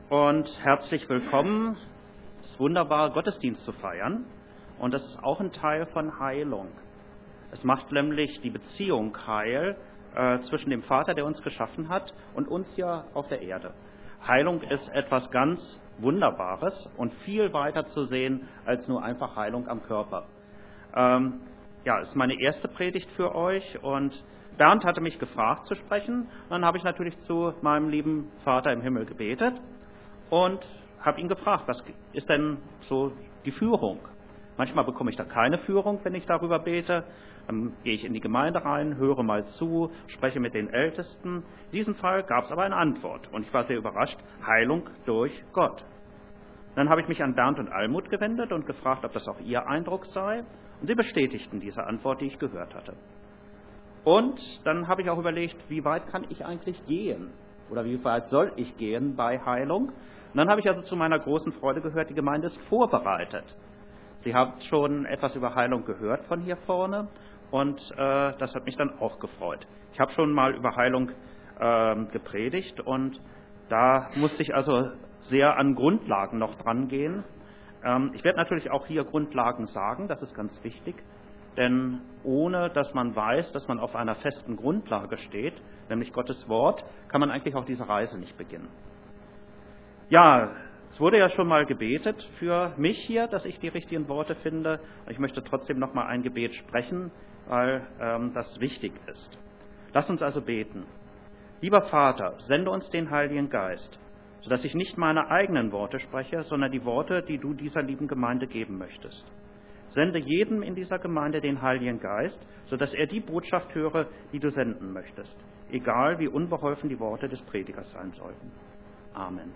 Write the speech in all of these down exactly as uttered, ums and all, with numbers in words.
und herzlich willkommen. Es ist wunderbar, Gottesdienst zu feiern, und das ist auch ein Teil von Heilung. Es macht nämlich die Beziehung heil äh, zwischen dem Vater, der uns geschaffen hat, und uns hier auf der Erde. Heilung ist etwas ganz Wunderbares und viel weiter zu sehen als nur einfach Heilung am Körper. Ähm, ja, es ist meine erste Predigt für euch, und Bernd hatte mich gefragt zu sprechen. Und dann habe ich natürlich zu meinem lieben Vater im Himmel gebetet und habe ihn gefragt, was ist denn so die Führung? Manchmal bekomme ich da keine Führung, wenn ich darüber bete. Dann gehe ich in die Gemeinde rein, höre mal zu, spreche mit den Ältesten. In diesem Fall gab es aber eine Antwort, und ich war sehr überrascht: Heilung durch Gott. Dann habe ich mich an Bernd und Almut gewendet und gefragt, ob das auch ihr Eindruck sei. Und sie bestätigten diese Antwort, die ich gehört hatte. Und dann habe ich auch überlegt, wie weit kann ich eigentlich gehen? Oder wie weit soll ich gehen bei Heilung? Und dann habe ich also zu meiner großen Freude gehört, die Gemeinde ist vorbereitet. Sie habt schon etwas über Heilung gehört von hier vorne, und äh, das hat mich dann auch gefreut. Ich habe schon mal über Heilung äh, gepredigt, und da musste ich also sehr an Grundlagen noch dran gehen. Ähm, ich werde natürlich auch hier Grundlagen sagen, das ist ganz wichtig, denn ohne dass man weiß, dass man auf einer festen Grundlage steht, nämlich Gottes Wort, kann man eigentlich auch diese Reise nicht beginnen. Ja, es wurde ja schon mal gebetet für mich hier, dass ich die richtigen Worte finde. Ich möchte trotzdem noch mal ein Gebet sprechen, weil ähm, das wichtig ist. Lass uns also beten. Lieber Vater, sende uns den Heiligen Geist, sodass ich nicht meine eigenen Worte spreche, sondern die Worte, die du dieser lieben Gemeinde geben möchtest. Sende jedem in dieser Gemeinde den Heiligen Geist, sodass er die Botschaft höre, die du senden möchtest, egal wie unbeholfen die Worte des Predigers sein sollten. Amen.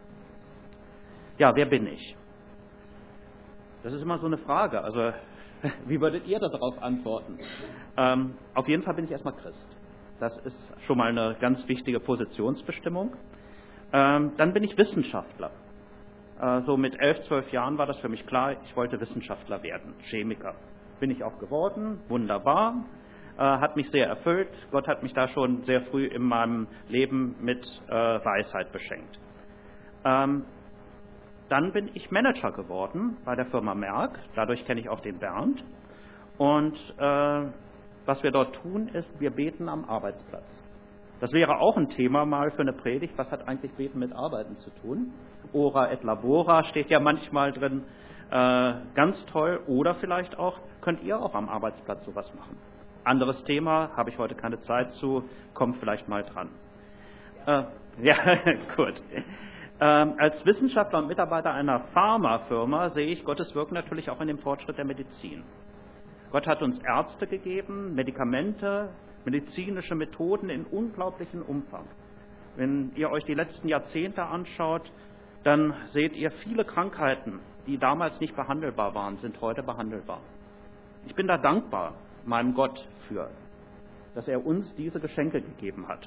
Ja, wer bin ich? Das ist immer so eine Frage. Also, wie würdet ihr darauf antworten? Ähm, auf jeden Fall bin ich erstmal Christ. Das ist schon mal eine ganz wichtige Positionsbestimmung. Ähm, dann bin ich Wissenschaftler. Äh, so mit elf, zwölf Jahren war das für mich klar, ich wollte Wissenschaftler werden, Chemiker. Bin ich auch geworden, wunderbar, äh, hat mich sehr erfüllt. Gott hat mich da schon sehr früh in meinem Leben mit äh, Weisheit beschenkt. Ähm, Dann bin ich Manager geworden bei der Firma Merck. Dadurch kenne ich auch den Bernd. Und äh, was wir dort tun, ist, wir beten am Arbeitsplatz. Das wäre auch ein Thema mal für eine Predigt. Was hat eigentlich Beten mit Arbeiten zu tun? Ora et labora steht ja manchmal drin. Äh, ganz toll. Oder vielleicht auch, könnt ihr auch am Arbeitsplatz sowas machen. Anderes Thema, habe ich heute keine Zeit zu, kommt vielleicht mal dran. Äh, ja, gut. Ähm, als Wissenschaftler und Mitarbeiter einer Pharmafirma sehe ich Gottes Wirken natürlich auch in dem Fortschritt der Medizin. Gott hat uns Ärzte gegeben, Medikamente, medizinische Methoden in unglaublichem Umfang. Wenn ihr euch die letzten Jahrzehnte anschaut, dann seht ihr, viele Krankheiten, die damals nicht behandelbar waren, sind heute behandelbar. Ich bin da dankbar meinem Gott für, dass er uns diese Geschenke gegeben hat.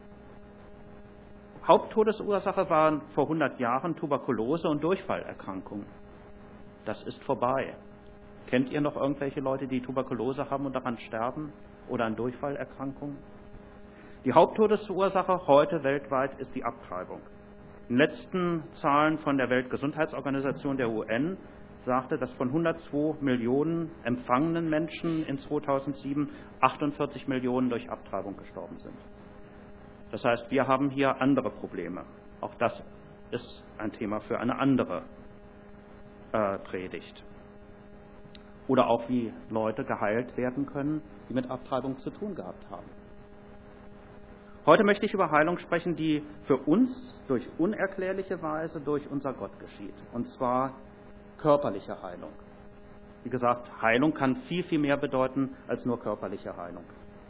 Haupttodesursache waren vor hundert Jahren Tuberkulose und Durchfallerkrankungen. Das ist vorbei. Kennt ihr noch irgendwelche Leute, die Tuberkulose haben und daran sterben oder an Durchfallerkrankungen? Die Haupttodesursache heute weltweit ist die Abtreibung. In den letzten Zahlen von der Weltgesundheitsorganisation der U N sagte, dass von hundertzwei Millionen empfangenen Menschen in zweitausendsieben achtundvierzig Millionen durch Abtreibung gestorben sind. Das heißt, wir haben hier andere Probleme. Auch das ist ein Thema für eine andere äh, Predigt. Oder auch, wie Leute geheilt werden können, die mit Abtreibung zu tun gehabt haben. Heute möchte ich über Heilung sprechen, die für uns durch unerklärliche Weise durch unser Gott geschieht. Und zwar körperliche Heilung. Wie gesagt, Heilung kann viel, viel mehr bedeuten als nur körperliche Heilung.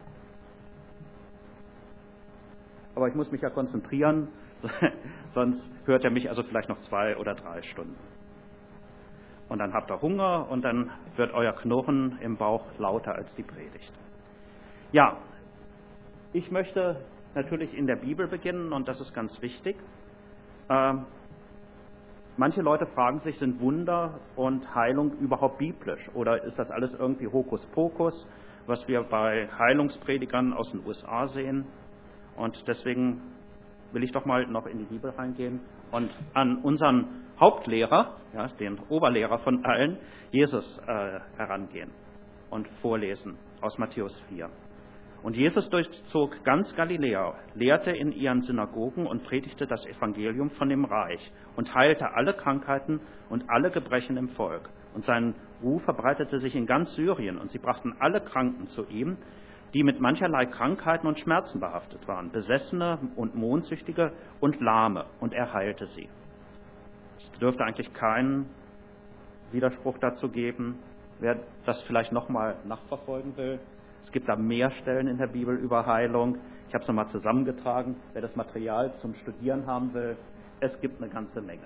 Aber ich muss mich ja konzentrieren, sonst hört er mich also vielleicht noch zwei oder drei Stunden. Und dann habt ihr Hunger, und dann wird euer Knurren im Bauch lauter als die Predigt. Ja, ich möchte natürlich in der Bibel beginnen, und das ist ganz wichtig. Ähm, manche Leute fragen sich, sind Wunder und Heilung überhaupt biblisch? Oder ist das alles irgendwie Hokuspokus, was wir bei Heilungspredigern aus den U S A sehen? Und deswegen will ich doch mal noch in die Bibel reingehen und an unseren Hauptlehrer, ja, den Oberlehrer von allen, Jesus, äh, herangehen und vorlesen aus Matthäus vier. Und Jesus durchzog ganz Galiläa, lehrte in ihren Synagogen und predigte das Evangelium von dem Reich und heilte alle Krankheiten und alle Gebrechen im Volk. Und sein Ruf verbreitete sich in ganz Syrien, und sie brachten alle Kranken zu ihm, die mit mancherlei Krankheiten und Schmerzen behaftet waren, Besessene und Mondsüchtige und Lahme, und er heilte sie. Es dürfte eigentlich keinen Widerspruch dazu geben, wer das vielleicht nochmal nachverfolgen will. Es gibt da mehr Stellen in der Bibel über Heilung. Ich habe es nochmal zusammengetragen, wer das Material zum Studieren haben will. Es gibt eine ganze Menge.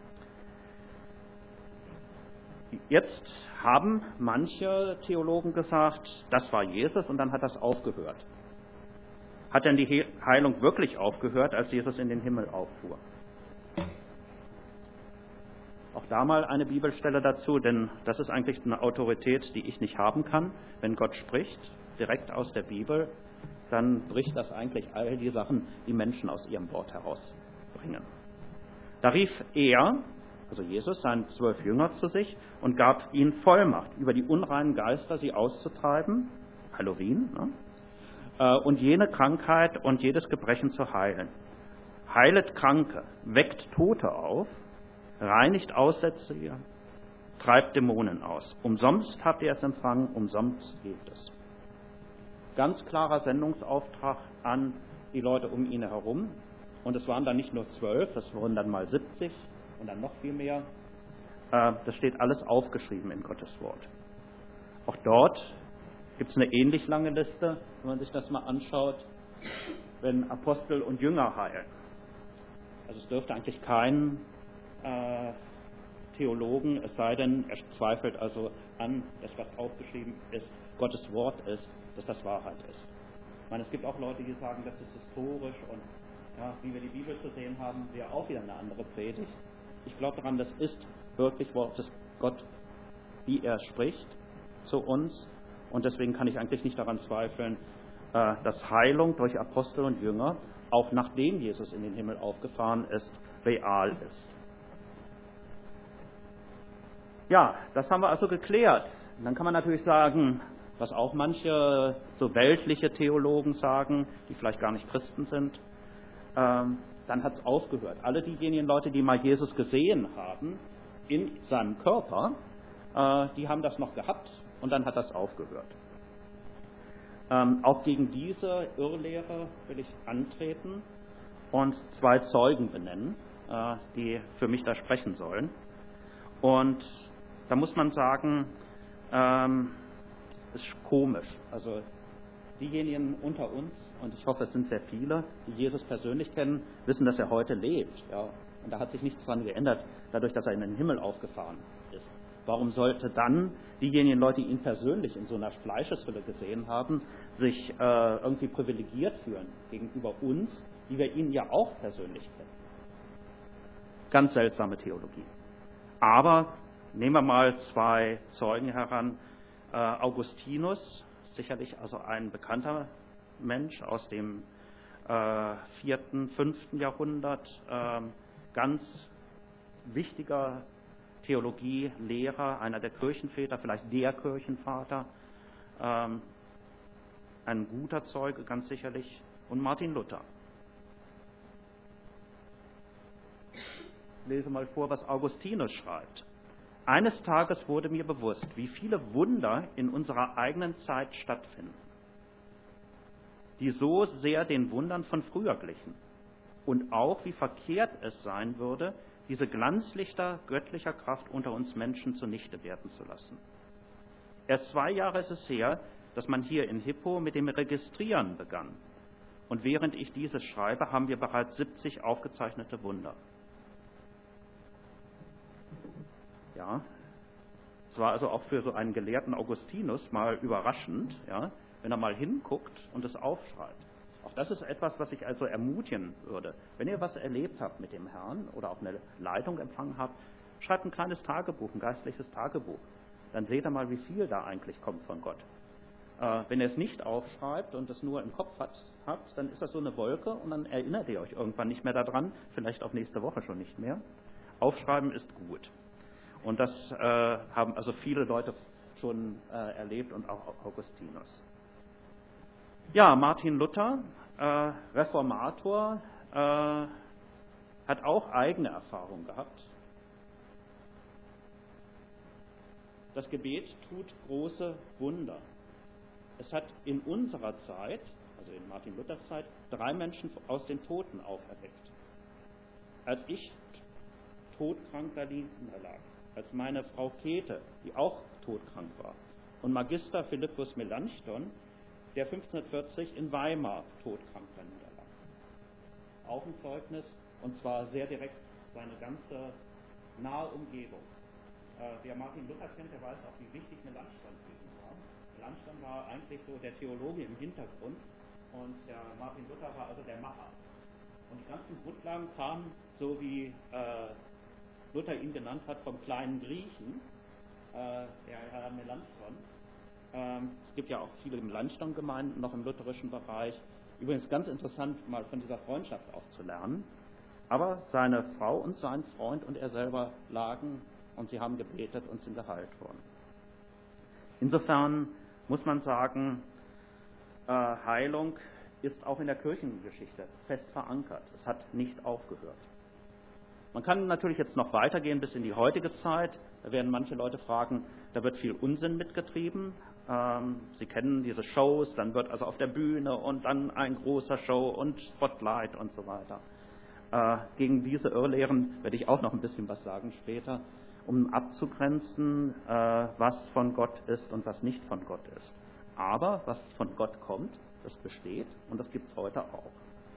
Jetzt haben manche Theologen gesagt, das war Jesus, und dann hat das aufgehört. Hat denn die Heilung wirklich aufgehört, als Jesus in den Himmel auffuhr? Auch da mal eine Bibelstelle dazu, denn das ist eigentlich eine Autorität, die ich nicht haben kann. Wenn Gott spricht, direkt aus der Bibel, dann bricht das eigentlich all die Sachen, die Menschen aus ihrem Wort herausbringen. Da rief er, also Jesus, seine zwölf Jünger zu sich und gab ihnen Vollmacht, über die unreinen Geister sie auszutreiben, Halloween, ne? Und jene Krankheit und jedes Gebrechen zu heilen. Heilet Kranke, weckt Tote auf, reinigt Aussätzige, treibt Dämonen aus. Umsonst habt ihr es empfangen, umsonst gebt es. Ganz klarer Sendungsauftrag an die Leute um ihn herum. Und es waren dann nicht nur zwölf, es wurden dann mal siebzig und dann noch viel mehr. Das steht alles aufgeschrieben in Gottes Wort. Auch dort gibt es eine ähnlich lange Liste, wenn man sich das mal anschaut, wenn Apostel und Jünger heilen. Also es dürfte eigentlich kein äh, Theologen, es sei denn, er zweifelt also an, dass was aufgeschrieben ist, Gottes Wort ist, dass das Wahrheit ist. Ich meine, es gibt auch Leute, die sagen, das ist historisch und ja, wie wir die Bibel zu sehen haben, wäre auch wieder eine andere Predigt. Ich glaube daran, das ist wirklich Wort des Gott, wie er spricht zu uns, und deswegen kann ich eigentlich nicht daran zweifeln, äh, dass Heilung durch Apostel und Jünger, auch nachdem Jesus in den Himmel aufgefahren ist, real ist. Ja, das haben wir also geklärt. Und dann kann man natürlich sagen, was auch manche so weltliche Theologen sagen, die vielleicht gar nicht Christen sind, ähm, dann hat es aufgehört. Alle diejenigen Leute, die mal Jesus gesehen haben in seinem Körper, äh, die haben das noch gehabt und dann hat das aufgehört. Ähm, auch gegen diese Irrlehre will ich antreten und zwei Zeugen benennen, äh, die für mich da sprechen sollen. Und da muss man sagen, ähm, es ist komisch. Also diejenigen unter uns, und ich hoffe, es sind sehr viele, die Jesus persönlich kennen, wissen, dass er heute lebt. Ja? Und da hat sich nichts dran geändert, dadurch, dass er in den Himmel aufgefahren ist. Warum sollte dann diejenigen Leute, die ihn persönlich in so einer Fleischeshülle gesehen haben, sich äh, irgendwie privilegiert fühlen gegenüber uns, die wir ihn ja auch persönlich kennen? Ganz seltsame Theologie. Aber nehmen wir mal zwei Zeugen heran. Äh, Augustinus, sicherlich also ein bekannter Mensch aus dem äh, vierten, fünften Jahrhundert, äh, ganz wichtiger Theologielehrer, einer der Kirchenväter, vielleicht der Kirchenvater, äh, ein guter Zeuge ganz sicherlich, und Martin Luther. Ich lese mal vor, was Augustinus schreibt. Eines Tages wurde mir bewusst, wie viele Wunder in unserer eigenen Zeit stattfinden, die so sehr den Wundern von früher glichen, und auch wie verkehrt es sein würde, diese Glanzlichter göttlicher Kraft unter uns Menschen zunichte werden zu lassen. Erst zwei Jahre ist es her, dass man hier in Hippo mit dem Registrieren begann, und während ich dieses schreibe, haben wir bereits siebzig aufgezeichnete Wunder. Ja, es war also auch für so einen gelehrten Augustinus mal überraschend, ja, wenn er mal hinguckt und es aufschreibt. Auch das ist etwas, was ich also ermutigen würde. Wenn ihr was erlebt habt mit dem Herrn oder auch eine Leitung empfangen habt, schreibt ein kleines Tagebuch, ein geistliches Tagebuch. Dann seht ihr mal, wie viel da eigentlich kommt von Gott. Äh, wenn ihr es nicht aufschreibt und es nur im Kopf hat, habt, dann ist das so eine Wolke und dann erinnert ihr euch irgendwann nicht mehr daran, vielleicht auch nächste Woche schon nicht mehr. Aufschreiben ist gut. Und das äh, haben also viele Leute schon äh, erlebt und auch Augustinus. Ja, Martin Luther, äh, Reformator, äh, hat auch eigene Erfahrungen gehabt. Das Gebet tut große Wunder. Es hat in unserer Zeit, also in Martin Luthers Zeit, drei Menschen aus den Toten auferweckt. Als ich todkrank da lag, als meine Frau Käthe, die auch todkrank war, und Magister Philippus Melanchthon, der fünfzehnhundertvierzig in Weimar todkrank da niederlag. Auch ein Zeugnis, und zwar sehr direkt seine ganze nahe Umgebung. Äh, wer Martin Luther kennt, der weiß auch, wie wichtig Melanchthon für ihn war. Melanchthon war eigentlich so der Theologe im Hintergrund und der Martin Luther war also der Macher. Und die ganzen Grundlagen kamen, so wie äh, Luther ihn genannt hat, vom kleinen Griechen, äh, der Herr Melanchthon. Ähm, es gibt ja auch viele Melanchthon-Gemeinden noch im lutherischen Bereich. Übrigens ganz interessant, mal von dieser Freundschaft auch zu lernen. Aber seine Frau und sein Freund und er selber lagen und sie haben gebetet und sind geheilt worden. Insofern muss man sagen, äh, Heilung ist auch in der Kirchengeschichte fest verankert. Es hat nicht aufgehört. Man kann natürlich jetzt noch weitergehen bis in die heutige Zeit. Da werden manche Leute fragen, da wird viel Unsinn mitgetrieben. Ähm, Sie kennen diese Shows, dann wird also auf der Bühne und dann ein großer Show und Spotlight und so weiter. Äh, gegen diese Irrlehren werde ich auch noch ein bisschen was sagen später, um abzugrenzen, äh, was von Gott ist und was nicht von Gott ist. Aber was von Gott kommt, das besteht und das gibt es heute auch.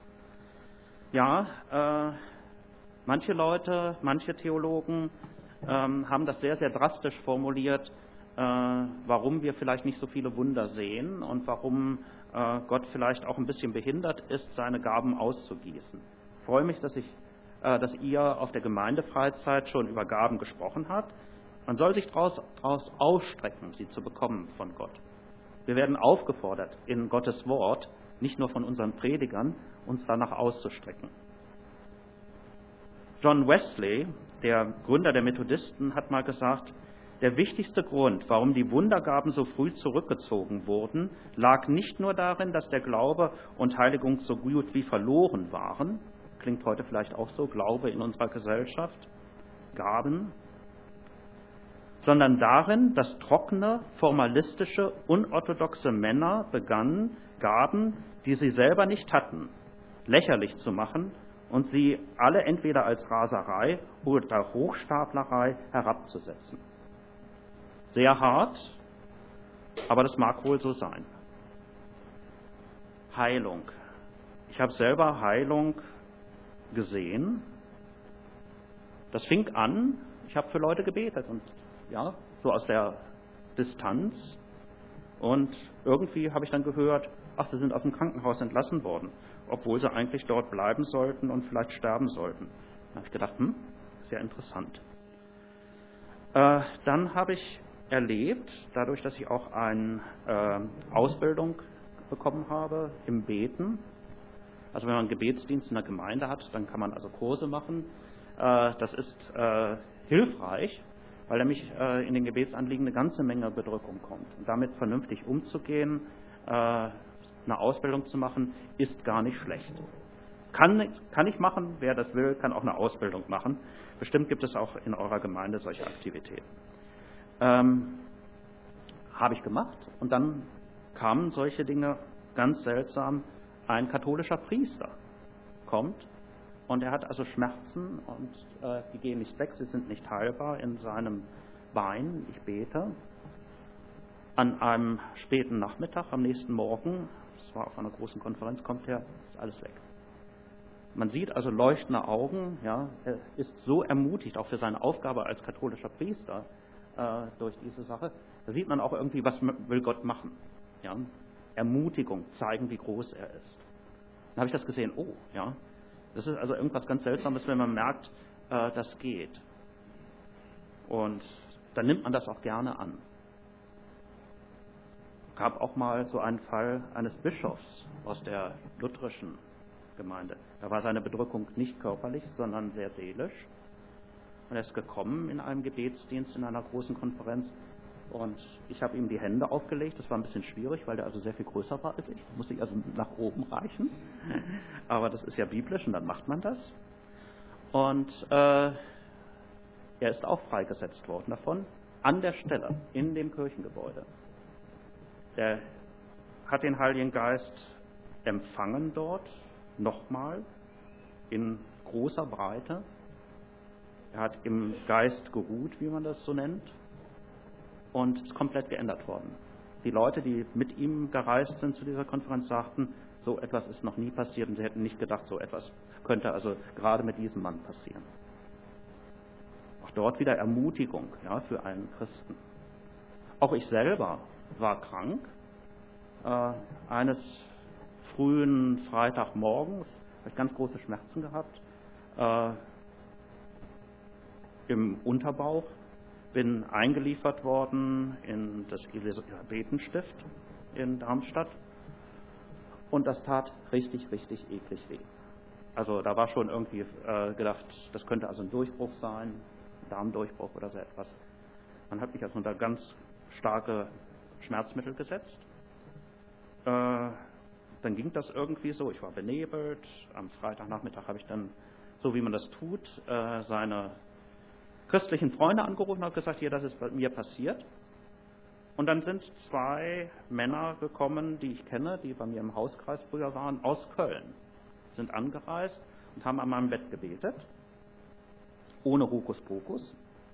Ja, äh, manche Leute, manche Theologen ähm, haben das sehr, sehr drastisch formuliert, äh, warum wir vielleicht nicht so viele Wunder sehen und warum äh, Gott vielleicht auch ein bisschen behindert ist, seine Gaben auszugießen. Ich freue mich, dass, ich, äh, dass ihr auf der Gemeindefreizeit schon über Gaben gesprochen habt. Man soll sich daraus ausstrecken, sie zu bekommen von Gott. Wir werden aufgefordert, in Gottes Wort, nicht nur von unseren Predigern, uns danach auszustrecken. John Wesley, der Gründer der Methodisten, hat mal gesagt, der wichtigste Grund, warum die Wundergaben so früh zurückgezogen wurden, lag nicht nur darin, dass der Glaube und Heiligung so gut wie verloren waren, klingt heute vielleicht auch so, Glaube in unserer Gesellschaft, Gaben, sondern darin, dass trockene, formalistische, unorthodoxe Männer begannen, Gaben, die sie selber nicht hatten, lächerlich zu machen und sie alle entweder als Raserei oder Hochstaplerei herabzusetzen. Sehr hart, aber das mag wohl so sein. Heilung. Ich habe selber Heilung gesehen. Das fing an, ich habe für Leute gebetet und ja, so aus der Distanz. Und irgendwie habe ich dann gehört, ach, sie sind aus dem Krankenhaus entlassen worden, obwohl sie eigentlich dort bleiben sollten und vielleicht sterben sollten. Da habe ich gedacht, hm, sehr interessant. Äh, dann habe ich erlebt, dadurch, dass ich auch eine äh, Ausbildung bekommen habe im Beten. Also wenn man einen Gebetsdienst in der Gemeinde hat, dann kann man also Kurse machen. Äh, das ist äh, hilfreich, weil nämlich äh, in den Gebetsanliegen eine ganze Menge Bedrückung kommt. Und damit vernünftig umzugehen, äh, eine Ausbildung zu machen, ist gar nicht schlecht. Kann, kann ich machen, wer das will, kann auch eine Ausbildung machen. Bestimmt gibt es auch in eurer Gemeinde solche Aktivitäten. Ähm, habe ich gemacht und dann kamen solche Dinge ganz seltsam. Ein katholischer Priester kommt und er hat also Schmerzen und äh, die gehen nicht weg, sie sind nicht heilbar in seinem Bein. Ich bete. An einem späten Nachmittag, am nächsten Morgen, das war auf einer großen Konferenz, kommt er, ist alles weg. Man sieht also leuchtende Augen, ja, er ist so ermutigt, auch für seine Aufgabe als katholischer Priester, äh, durch diese Sache. Da sieht man auch irgendwie, was will Gott machen. Ja? Ermutigung, zeigen, wie groß er ist. Dann habe ich das gesehen, oh, ja, das ist also irgendwas ganz Seltsames, wenn man merkt, äh, das geht. Und dann nimmt man das auch gerne an. gab auch mal so einen Fall eines Bischofs aus der lutherischen Gemeinde. Da war seine Bedrückung nicht körperlich, sondern sehr seelisch. Und er ist gekommen in einem Gebetsdienst in einer großen Konferenz. Und ich habe ihm die Hände aufgelegt. Das war ein bisschen schwierig, weil der also sehr viel größer war als ich. Musste ich also nach oben reichen. Aber das ist ja biblisch und dann macht man das. Und äh, er ist auch freigesetzt worden davon, an der Stelle, in dem Kirchengebäude. Der hat den Heiligen Geist empfangen dort, nochmal, in großer Breite. Er hat im Geist geruht, wie man das so nennt, und ist komplett geändert worden. Die Leute, die mit ihm gereist sind zu dieser Konferenz, sagten, so etwas ist noch nie passiert und sie hätten nicht gedacht, so etwas könnte also gerade mit diesem Mann passieren. Auch dort wieder Ermutigung, ja, für einen Christen. Auch ich selber war krank. Äh, eines frühen Freitagmorgens habe ich ganz große Schmerzen gehabt äh, im Unterbauch. Bin eingeliefert worden in das Elisabethenstift in Darmstadt und das tat richtig, richtig eklig weh. Also da war schon irgendwie äh, gedacht, das könnte also ein Durchbruch sein, Darmdurchbruch oder so etwas. Man hat mich also unter ganz starke Schmerzmittel gesetzt. Äh, dann ging das irgendwie so, ich war benebelt. Am Freitagnachmittag habe ich dann, so wie man das tut, äh, seine christlichen Freunde angerufen und habe gesagt, hier, das ist bei mir passiert. Und dann sind zwei Männer gekommen, die ich kenne, die bei mir im Hauskreis früher waren, aus Köln. Sind angereist und haben an meinem Bett gebetet, ohne Hokuspokus,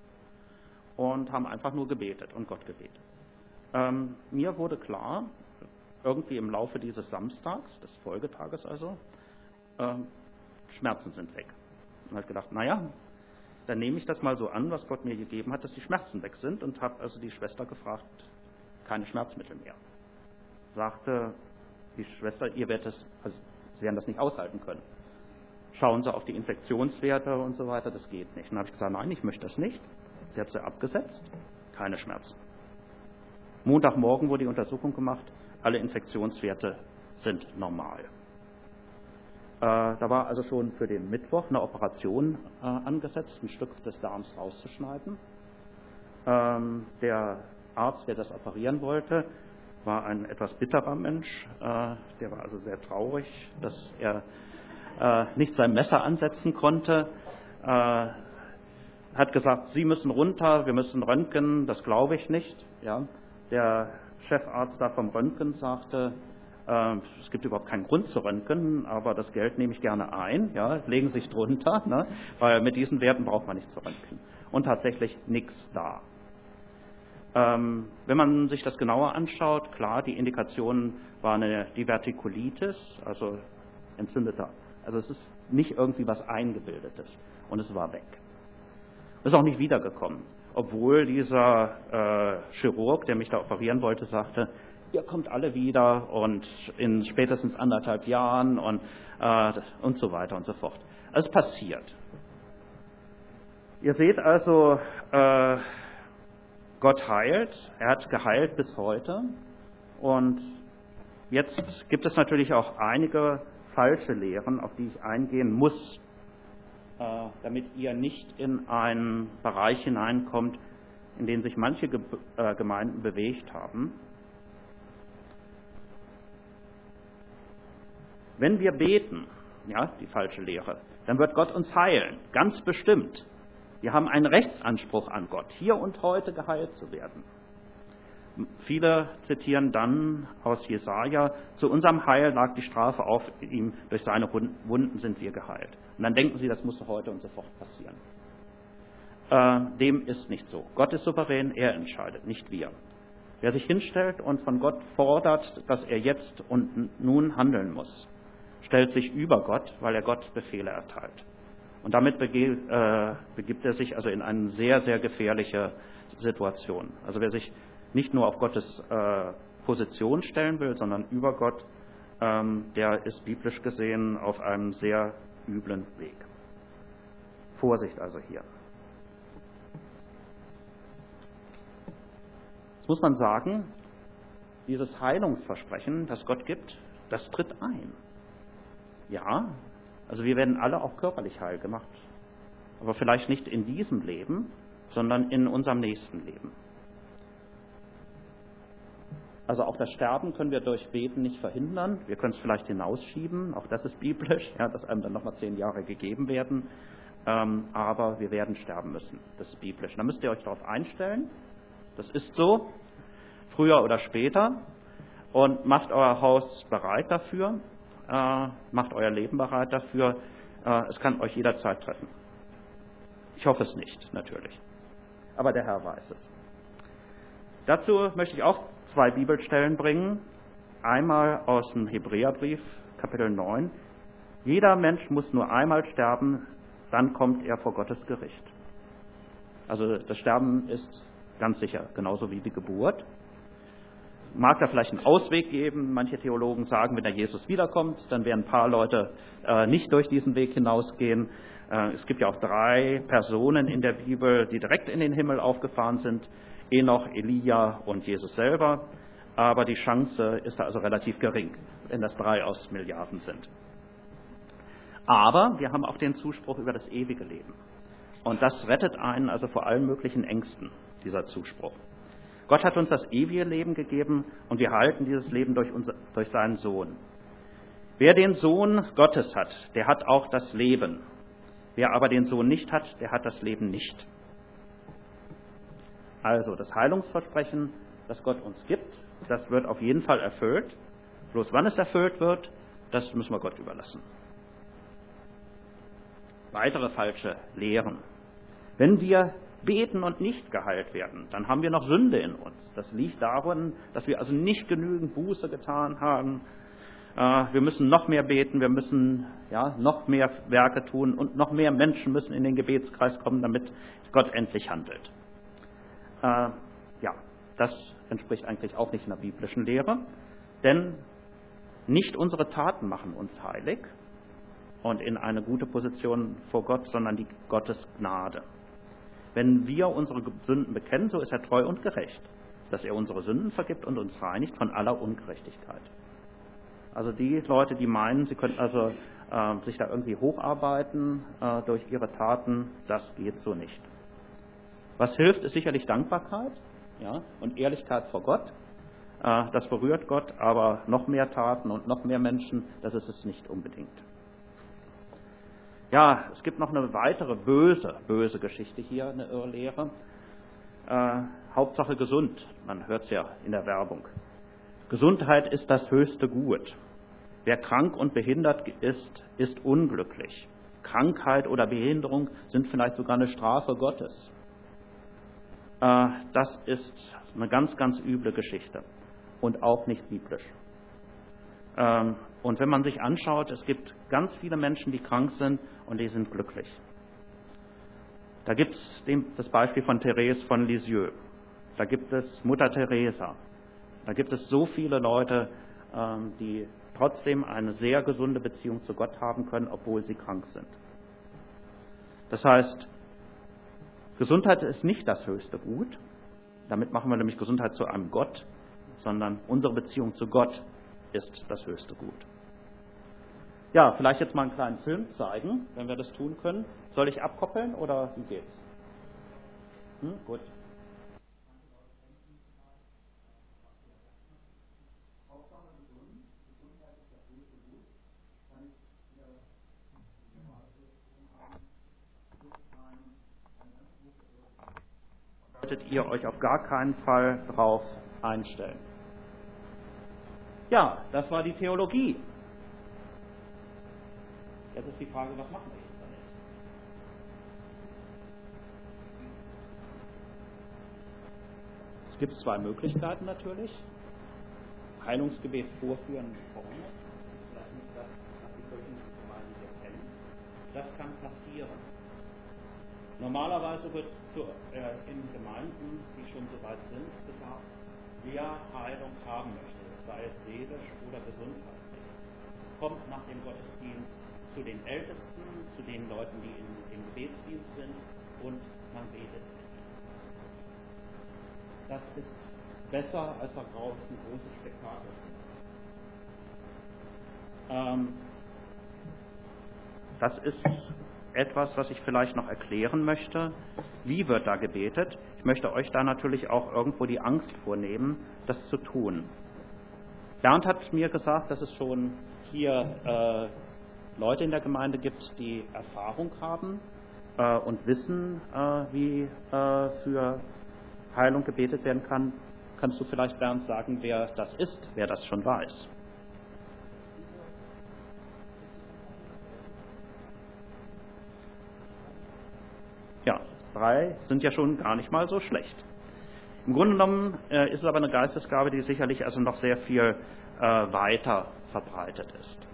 und haben einfach nur gebetet und Gott gebetet. Ähm, mir wurde klar, irgendwie im Laufe dieses Samstags, des Folgetages also, ähm, Schmerzen sind weg. Und habe gedacht, naja, dann nehme ich das mal so an, was Gott mir gegeben hat, dass die Schmerzen weg sind, und habe also die Schwester gefragt, keine Schmerzmittel mehr. Sagte die Schwester, ihr werdet es, also Sie werden das nicht aushalten können. Schauen Sie auf die Infektionswerte und so weiter, das geht nicht. Dann habe ich gesagt, nein, ich möchte das nicht. Sie hat sie abgesetzt, keine Schmerzen. Montagmorgen wurde die Untersuchung gemacht, alle Infektionswerte sind normal. Äh, da war also schon für den Mittwoch eine Operation äh, angesetzt, ein Stück des Darms rauszuschneiden. Ähm, der Arzt, der das operieren wollte, war ein etwas bitterer Mensch. Äh, der war also sehr traurig, dass er äh, nicht sein Messer ansetzen konnte. Äh, hat gesagt, Sie müssen runter, wir müssen röntgen, das glaube ich nicht. Ja. Der Chefarzt da vom Röntgen sagte, äh, es gibt überhaupt keinen Grund zu röntgen, aber das Geld nehme ich gerne ein, ja, legen Sie sich drunter, ne, weil mit diesen Werten braucht man nicht zu röntgen. Und tatsächlich nichts da. Ähm, wenn man sich das genauer anschaut, klar, die Indikation war eine Divertikulitis, also entzündeter. Also es ist nicht irgendwie was Eingebildetes und es war weg. Ist auch nicht wiedergekommen, obwohl dieser äh, Chirurg, der mich da operieren wollte, sagte, ihr kommt alle wieder und in spätestens anderthalb Jahren und, äh, und so weiter und so fort. Es passiert. Ihr seht also, äh, Gott heilt, er hat geheilt bis heute, und jetzt gibt es natürlich auch einige falsche Lehren, auf die ich eingehen muss, äh, damit ihr nicht in einen Bereich hineinkommt, in den sich manche Ge- äh, Gemeinden bewegt haben. Wenn wir beten, ja, die falsche Lehre, dann wird Gott uns heilen, ganz bestimmt. Wir haben einen Rechtsanspruch an Gott, hier und heute geheilt zu werden. Viele zitieren dann aus Jesaja, zu unserem Heil lag die Strafe auf ihm, durch seine Wunden sind wir geheilt. Und dann denken sie, das muss heute und sofort passieren. Äh, dem ist nicht so. Gott ist souverän, er entscheidet, nicht wir. Wer sich hinstellt und von Gott fordert, dass er jetzt und nun handeln muss, stellt sich über Gott, weil er Gott Befehle erteilt. Und damit begibt, äh, begibt er sich also in eine sehr, sehr gefährliche Situation. Also wer sich nicht nur auf Gottes äh, Position stellen will, sondern über Gott, ähm, der ist biblisch gesehen auf einem sehr üblen Weg. Vorsicht also hier. Jetzt muss man sagen, dieses Heilungsversprechen, das Gott gibt, das tritt ein. Ja, also wir werden alle auch körperlich heil gemacht. Aber vielleicht nicht in diesem Leben, sondern in unserem nächsten Leben. Also auch das Sterben können wir durch Beten nicht verhindern. Wir können es vielleicht hinausschieben, auch das ist biblisch, ja, dass einem dann nochmal zehn Jahre gegeben werden. Ähm, aber wir werden sterben müssen, das ist biblisch. Da müsst ihr euch darauf einstellen, das ist so, früher oder später. Und macht euer Haus bereit dafür, äh, macht euer Leben bereit dafür. Äh, es kann euch jederzeit treffen. Ich hoffe es nicht, natürlich. Aber der Herr weiß es. Dazu möchte ich auch zwei Bibelstellen bringen. Einmal aus dem Hebräerbrief, Kapitel neun. Jeder Mensch muss nur einmal sterben, dann kommt er vor Gottes Gericht. Also das Sterben ist ganz sicher, genauso wie die Geburt. Mag da vielleicht einen Ausweg geben. Manche Theologen sagen, wenn der Jesus wiederkommt, dann werden ein paar Leute äh, nicht durch diesen Weg hinausgehen. Äh, es gibt ja auch drei Personen in der Bibel, die direkt in den Himmel aufgefahren sind. Enoch, Elia und Jesus selber. Aber die Chance ist da also relativ gering, wenn das drei aus Milliarden sind. Aber wir haben auch den Zuspruch über das ewige Leben. Und das rettet einen also vor allen möglichen Ängsten, dieser Zuspruch. Gott hat uns das ewige Leben gegeben und wir halten dieses Leben durch, unser, durch seinen Sohn. Wer den Sohn Gottes hat, der hat auch das Leben. Wer aber den Sohn nicht hat, der hat das Leben nicht. Also das Heilungsversprechen, das Gott uns gibt, das wird auf jeden Fall erfüllt. Bloß wann es erfüllt wird, das müssen wir Gott überlassen. Weitere falsche Lehren. Wenn wir beten und nicht geheilt werden, dann haben wir noch Sünde in uns. Das liegt daran, dass wir also nicht genügend Buße getan haben. Wir müssen noch mehr beten, wir müssen ja, noch mehr Werke tun und noch mehr Menschen müssen in den Gebetskreis kommen, damit Gott endlich handelt. Äh, ja, das entspricht eigentlich auch nicht einer biblischen Lehre, denn nicht unsere Taten machen uns heilig und in eine gute Position vor Gott, sondern die Gottes Gnade. Wenn wir unsere Sünden bekennen, so ist er treu und gerecht, dass er unsere Sünden vergibt und uns reinigt von aller Ungerechtigkeit. Also die Leute, die meinen, sie könnten also äh, sich da irgendwie hocharbeiten äh, durch ihre Taten, das geht so nicht. Was hilft, ist sicherlich Dankbarkeit, ja, und Ehrlichkeit vor Gott. Äh, das berührt Gott, aber noch mehr Taten und noch mehr Menschen, das ist es nicht unbedingt. Ja, es gibt noch eine weitere böse, böse Geschichte hier, eine Irrlehre. Äh, Hauptsache gesund, man hört es ja in der Werbung. Gesundheit ist das höchste Gut. Wer krank und behindert ist, ist unglücklich. Krankheit oder Behinderung sind vielleicht sogar eine Strafe Gottes. Äh, das ist eine ganz, ganz üble Geschichte und auch nicht biblisch. Ähm, und wenn man sich anschaut, es gibt ganz viele Menschen, die krank sind und die sind glücklich. Da gibt es das Beispiel von Therese von Lisieux. Da gibt es Mutter Teresa. Da gibt es so viele Leute, ähm, die trotzdem eine sehr gesunde Beziehung zu Gott haben können, obwohl sie krank sind. Das heißt, Gesundheit ist nicht das höchste Gut. Damit machen wir nämlich Gesundheit zu einem Gott, sondern unsere Beziehung zu Gott ist das höchste Gut. Ja, vielleicht jetzt mal einen kleinen Film zeigen, wenn wir das tun können. Soll ich abkoppeln oder wie geht's? Hm, gut. Solltet ihr euch auf gar keinen Fall drauf einstellen. Ja, das war die Theologie. Jetzt ist die Frage, was machen wir jetzt damit? Es gibt zwei Möglichkeiten natürlich. Heilungsgebet vorführen vorne. Das ist vielleicht nicht das, was die kirchlichen Gemeinden hier kennen. Das kann passieren. Normalerweise wird zu, äh, in Gemeinden, die schon so weit sind, gesagt, wer Heilung haben möchte, sei es seelisch oder gesundheitlich, kommt nach dem Gottesdienst zu den Ältesten, zu den Leuten, die in, im Gebetsdienst sind, und man betet mit. Das ist besser als daraus ein großes Spektakel. Ähm, das ist etwas, was ich vielleicht noch erklären möchte. Wie wird da gebetet? Ich möchte euch da natürlich auch irgendwo die Angst vornehmen, das zu tun. Bernd hat mir gesagt, dass es schon hier äh, Leute in der Gemeinde gibt, die Erfahrung haben äh, und wissen, äh, wie äh, für Heilung gebetet werden kann. Kannst du vielleicht, Bernd, sagen, wer das ist, wer das schon weiß? Ja, drei sind ja schon gar nicht mal so schlecht. Im Grunde genommen äh, ist es aber eine Geistesgabe, die sicherlich also noch sehr viel äh, weiter verbreitet ist.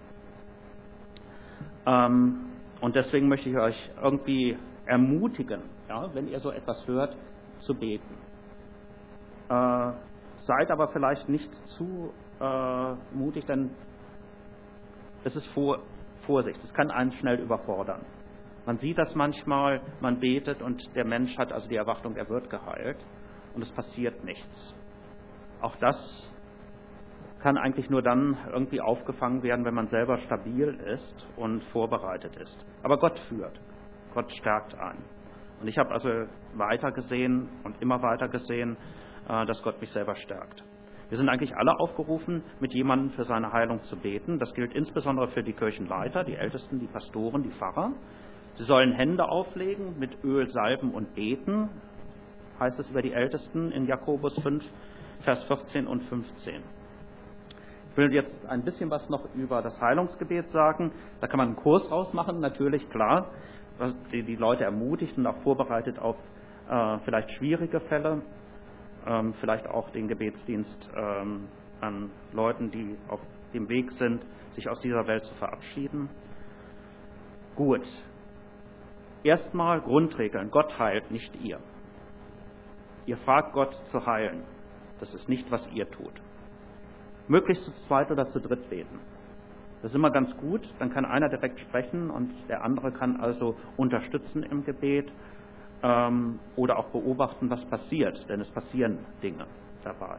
Ähm, und deswegen möchte ich euch irgendwie ermutigen, ja, wenn ihr so etwas hört, zu beten. Äh, seid aber vielleicht nicht zu äh, mutig, denn es ist vor, Vorsicht, es kann einen schnell überfordern. Man sieht das manchmal, man betet und der Mensch hat also die Erwartung, er wird geheilt und es passiert nichts. Auch das kann eigentlich nur dann irgendwie aufgefangen werden, wenn man selber stabil ist und vorbereitet ist. Aber Gott führt, Gott stärkt einen. Und ich habe also weiter gesehen und immer weiter gesehen, dass Gott mich selber stärkt. Wir sind eigentlich alle aufgerufen, mit jemandem für seine Heilung zu beten. Das gilt insbesondere für die Kirchenleiter, die Ältesten, die Pastoren, die Pfarrer. Sie sollen Hände auflegen, mit Öl salben und beten, heißt es über die Ältesten in Jakobus fünf, Vers vierzehn und fünfzehn. Ich will jetzt ein bisschen was noch über das Heilungsgebet sagen. Da kann man einen Kurs rausmachen, natürlich, klar, die die Leute ermutigt und auch vorbereitet auf äh, vielleicht schwierige Fälle, ähm, vielleicht auch den Gebetsdienst ähm, an Leuten, die auf dem Weg sind, sich aus dieser Welt zu verabschieden. Gut. Erstmal Grundregeln. Gott heilt, nicht ihr. Ihr fragt Gott zu heilen. Das ist nicht, was ihr tut. Möglichst zu zweit oder zu dritt beten. Das ist immer ganz gut. Dann kann einer direkt sprechen und der andere kann also unterstützen im Gebet ähm, oder auch beobachten, was passiert. Denn es passieren Dinge dabei.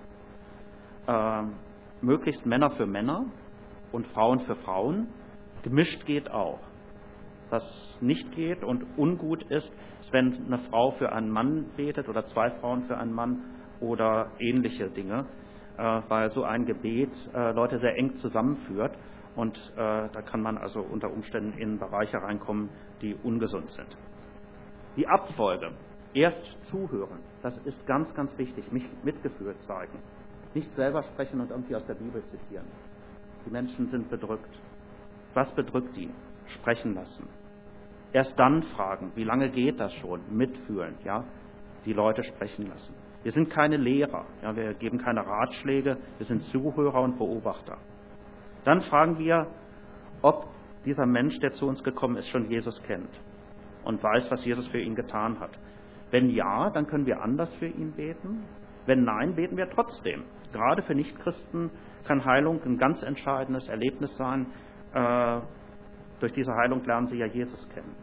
Ähm, möglichst Männer für Männer und Frauen für Frauen. Gemischt geht auch. Was nicht geht und ungut ist, ist, wenn eine Frau für einen Mann betet oder zwei Frauen für einen Mann oder ähnliche Dinge, äh, weil so ein Gebet äh, Leute sehr eng zusammenführt und äh, da kann man also unter Umständen in Bereiche reinkommen, die ungesund sind. Die Abfolge, erst zuhören, das ist ganz, ganz wichtig, mich Mitgefühl zeigen, nicht selber sprechen und irgendwie aus der Bibel zitieren. Die Menschen sind bedrückt. Was bedrückt die? Sprechen lassen. Erst dann fragen, wie lange geht das schon? Mitfühlen, ja, die Leute sprechen lassen. Wir sind keine Lehrer, ja, wir geben keine Ratschläge, wir sind Zuhörer und Beobachter. Dann fragen wir, ob dieser Mensch, der zu uns gekommen ist, schon Jesus kennt und weiß, was Jesus für ihn getan hat. Wenn ja, dann können wir anders für ihn beten. Wenn nein, beten wir trotzdem. Gerade für Nichtchristen kann Heilung ein ganz entscheidendes Erlebnis sein. Äh, durch diese Heilung lernen sie ja Jesus kennen.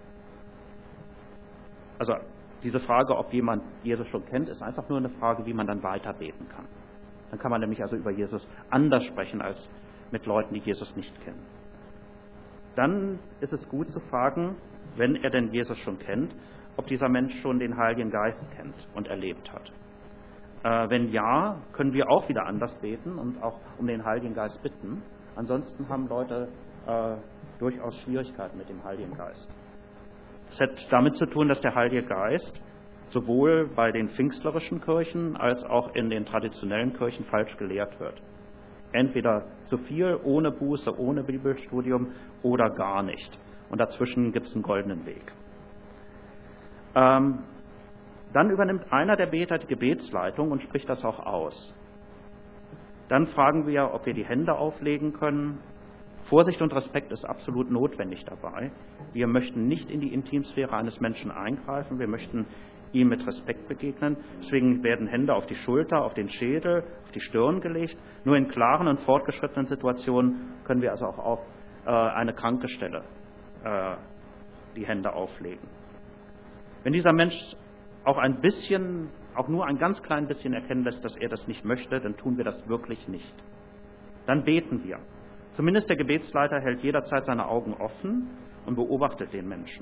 Also diese Frage, ob jemand Jesus schon kennt, ist einfach nur eine Frage, wie man dann weiter beten kann. Dann kann man nämlich also über Jesus anders sprechen als mit Leuten, die Jesus nicht kennen. Dann ist es gut zu fragen, wenn er denn Jesus schon kennt, ob dieser Mensch schon den Heiligen Geist kennt und erlebt hat. Äh, wenn ja, können wir auch wieder anders beten und auch um den Heiligen Geist bitten. Ansonsten haben Leute äh, durchaus Schwierigkeiten mit dem Heiligen Geist. Das hat damit zu tun, dass der Heilige Geist sowohl bei den pfingstlerischen Kirchen als auch in den traditionellen Kirchen falsch gelehrt wird. Entweder zu viel, ohne Buße, ohne Bibelstudium oder gar nicht. Und dazwischen gibt es einen goldenen Weg. Ähm, dann übernimmt einer der Beter die Gebetsleitung und spricht das auch aus. Dann fragen wir, ob wir die Hände auflegen können. Vorsicht und Respekt ist absolut notwendig dabei. Wir möchten nicht in die Intimsphäre eines Menschen eingreifen, wir möchten ihm mit Respekt begegnen. Deswegen werden Hände auf die Schulter, auf den Schädel, auf die Stirn gelegt. Nur in klaren und fortgeschrittenen Situationen können wir also auch auf äh, eine kranke Stelle äh, die Hände auflegen. Wenn dieser Mensch auch ein bisschen auch nur ein ganz klein bisschen erkennen lässt, dass er das nicht möchte, dann tun wir das wirklich nicht. Dann beten wir. Zumindest der Gebetsleiter hält jederzeit seine Augen offen und beobachtet den Menschen.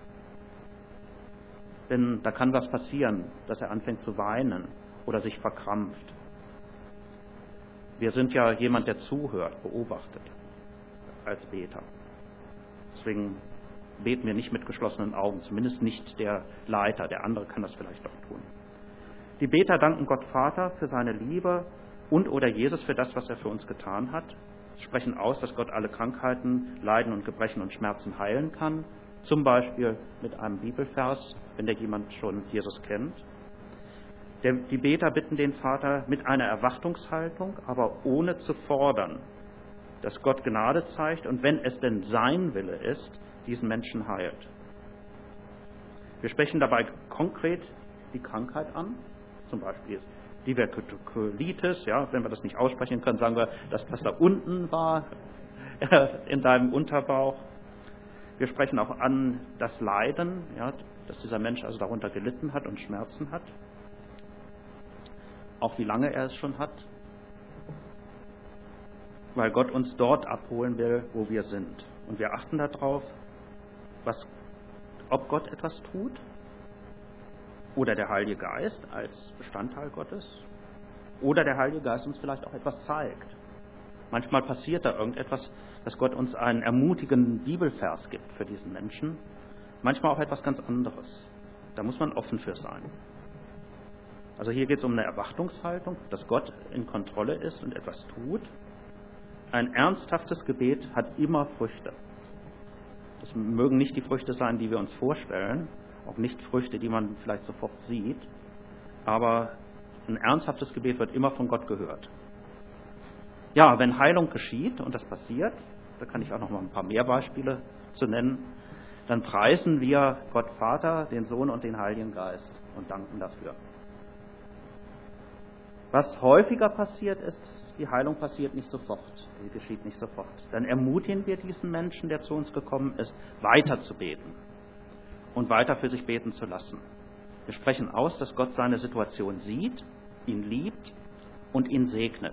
Denn da kann was passieren, dass er anfängt zu weinen oder sich verkrampft. Wir sind ja jemand, der zuhört, beobachtet als Beter. Deswegen beten wir nicht mit geschlossenen Augen, zumindest nicht der Leiter, der andere kann das vielleicht auch tun. Die Beter danken Gott Vater für seine Liebe und oder Jesus für das, was er für uns getan hat, sprechen aus, dass Gott alle Krankheiten, Leiden und Gebrechen und Schmerzen heilen kann, zum Beispiel mit einem Bibelvers, wenn der jemand schon Jesus kennt. Der, die Beter bitten den Vater mit einer Erwartungshaltung, aber ohne zu fordern, dass Gott Gnade zeigt und wenn es denn sein Wille ist, diesen Menschen heilt. Wir sprechen dabei konkret die Krankheit an, zum Beispiel Divertikulitis, ja, wenn wir das nicht aussprechen können, sagen wir, dass das da unten war, in deinem Unterbauch. Wir sprechen auch an das Leiden, ja, dass dieser Mensch also darunter gelitten hat und Schmerzen hat. Auch wie lange er es schon hat. Weil Gott uns dort abholen will, wo wir sind. Und wir achten darauf, was, ob Gott etwas tut oder der Heilige Geist als Bestandteil Gottes oder der Heilige Geist uns vielleicht auch etwas zeigt. Manchmal passiert da irgendetwas, dass Gott uns einen ermutigenden Bibelvers gibt für diesen Menschen. Manchmal auch etwas ganz anderes. Da muss man offen für sein. Also hier geht es um eine Erwartungshaltung, dass Gott in Kontrolle ist und etwas tut. Ein ernsthaftes Gebet hat immer Früchte. Das mögen nicht die Früchte sein, die wir uns vorstellen, auch nicht Früchte, die man vielleicht sofort sieht, aber ein ernsthaftes Gebet wird immer von Gott gehört. Ja, wenn Heilung geschieht, und das passiert, da kann ich auch noch mal ein paar mehr Beispiele zu nennen, dann preisen wir Gott Vater, den Sohn und den Heiligen Geist und danken dafür. Was häufiger passiert ist, die Heilung passiert nicht sofort, sie geschieht nicht sofort. Dann ermutigen wir diesen Menschen, der zu uns gekommen ist, weiter zu beten und weiter für sich beten zu lassen. Wir sprechen aus, dass Gott seine Situation sieht, ihn liebt und ihn segnet.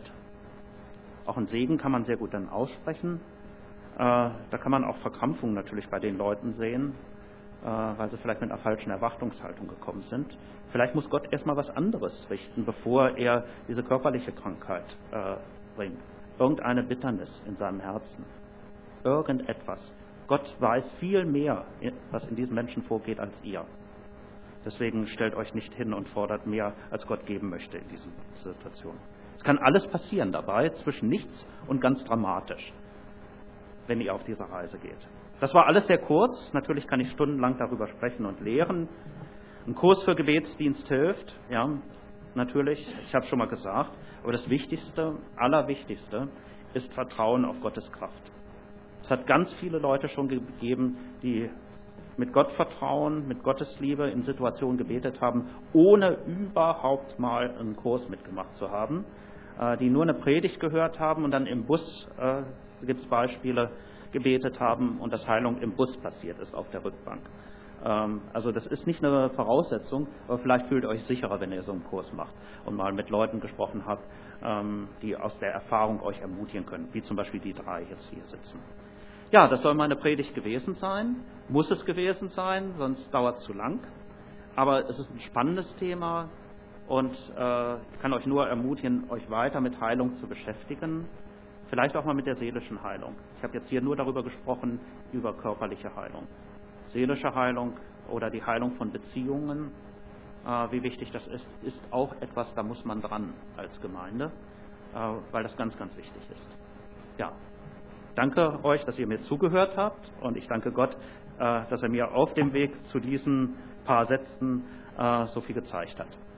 Auch einen Segen kann man sehr gut dann aussprechen. Äh, da kann man auch Verkrampfung natürlich bei den Leuten sehen, äh, weil sie vielleicht mit einer falschen Erwartungshaltung gekommen sind. Vielleicht muss Gott erstmal was anderes richten, bevor er diese körperliche Krankheit äh, bringt. Irgendeine Bitternis in seinem Herzen. Irgendetwas. Gott weiß viel mehr, was in diesen Menschen vorgeht, als ihr. Deswegen stellt euch nicht hin und fordert mehr, als Gott geben möchte in diesen Situationen. Es kann alles passieren dabei, zwischen nichts und ganz dramatisch, wenn ihr auf diese Reise geht. Das war alles sehr kurz. Natürlich kann ich stundenlang darüber sprechen und lehren. Ein Kurs für Gebetsdienst hilft, ja, natürlich, ich habe schon mal gesagt, aber das Wichtigste, Allerwichtigste ist Vertrauen auf Gottes Kraft. Es hat ganz viele Leute schon gegeben, die mit Gott vertrauen, mit Gottes Liebe in Situationen gebetet haben, ohne überhaupt mal einen Kurs mitgemacht zu haben, die nur eine Predigt gehört haben und dann im Bus, äh, gibt es Beispiele, gebetet haben und dass Heilung im Bus passiert ist auf der Rückbank. Also das ist nicht eine Voraussetzung, aber vielleicht fühlt ihr euch sicherer, wenn ihr so einen Kurs macht und mal mit Leuten gesprochen habt, die aus der Erfahrung euch ermutigen können, wie zum Beispiel die drei jetzt hier sitzen. Ja, das soll meine Predigt gewesen sein, muss es gewesen sein, sonst dauert es zu lang. Aber es ist ein spannendes Thema und äh, ich kann euch nur ermutigen, euch weiter mit Heilung zu beschäftigen, vielleicht auch mal mit der seelischen Heilung. Ich habe jetzt hier nur darüber gesprochen, über körperliche Heilung. Seelische Heilung oder die Heilung von Beziehungen, äh, wie wichtig das ist, ist auch etwas, da muss man dran als Gemeinde, äh, weil das ganz, ganz wichtig ist. Ja, danke euch, dass ihr mir zugehört habt und ich danke Gott, äh, dass er mir auf dem Weg zu diesen paar Sätzen äh, so viel gezeigt hat.